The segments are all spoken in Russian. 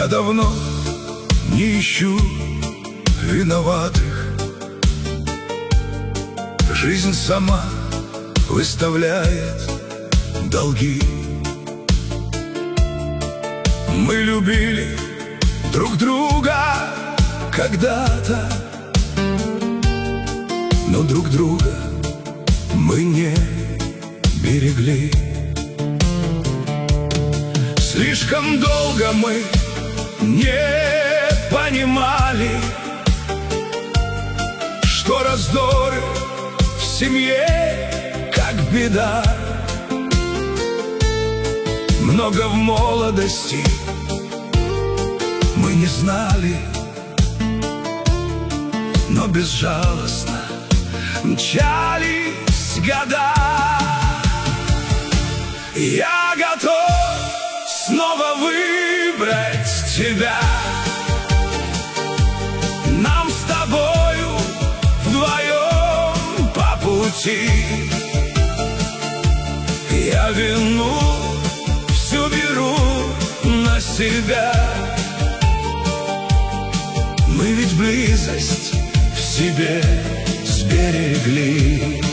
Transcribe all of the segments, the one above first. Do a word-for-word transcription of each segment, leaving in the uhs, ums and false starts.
Я давно не ищу виноватых. Жизнь сама выставляет долги. Мы любили друг друга когда-то, но друг друга мы не берегли. Слишком долго мы не понимали, что раздоры в семье как беда. Много в молодости мы не знали, но безжалостно мчались года. Я готов снова выбрать тебя. Нам с тобою вдвоем по пути. Я вину всю беру на себя. Мы ведь близость в себе сберегли.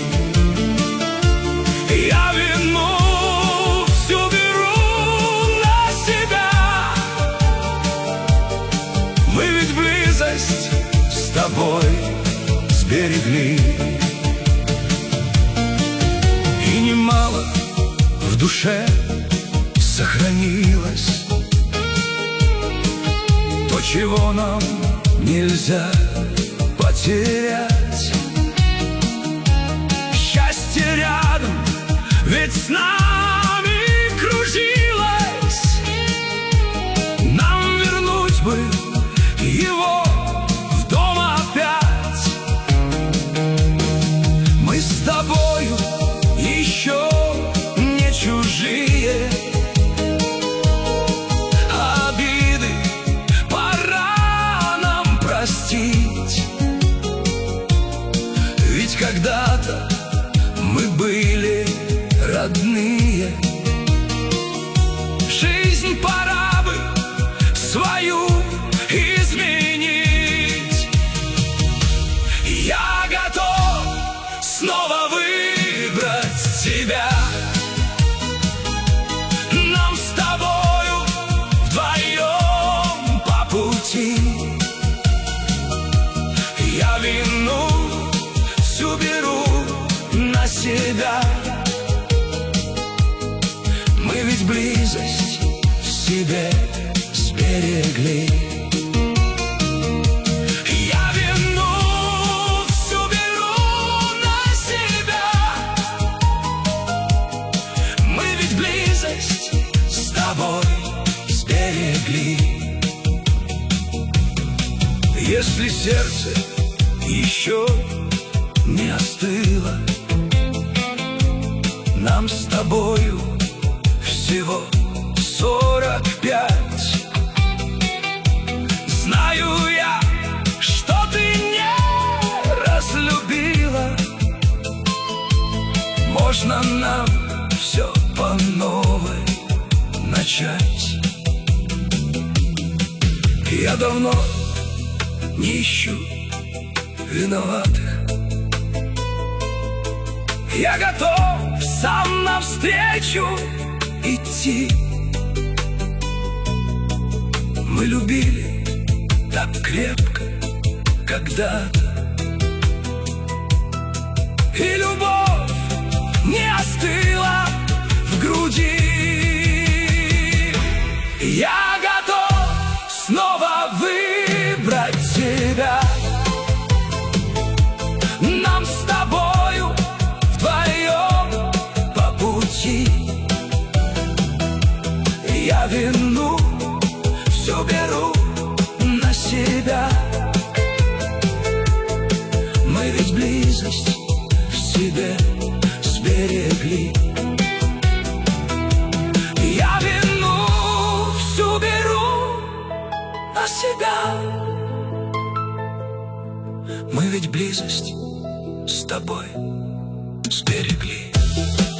Я вину всю беру на себя. Мы ведь близость с тобой сберегли. И немало в душе сохранилось то, чего нам нельзя потерять. Счастье рядом, ведь с нами кружилось. Нам вернуть бы его в дом опять. Мы с тобою еще не чужие. Обиды пора нам простить. Ведь когда-то мы были родные. Жизнь пора бы свою изменить. Я готов снова выбрать тебя. Нам с тобою вдвоем по пути. Я вину всю беру на себя. Мы ведь близость в себе сберегли. Я вину всю беру на себя. Мы ведь близость с тобой сберегли. Если сердце еще не остыло, нам с тобою всего сорок пять. Знаю я, что ты не разлюбила. Можно нам все по новой начать. Я давно не ищу виноватых. Я готов сам навстречу идти. Мы любили так крепко когда-то, и любовь не остыла в груди. Я готов снова выбрать тебя. Нам с тобою вдвоем по пути. Я вину все беру на себя. Мы ведь близость в себе сберегли. Я вину всю беру на себя. Мы ведь близость с тобой сберегли.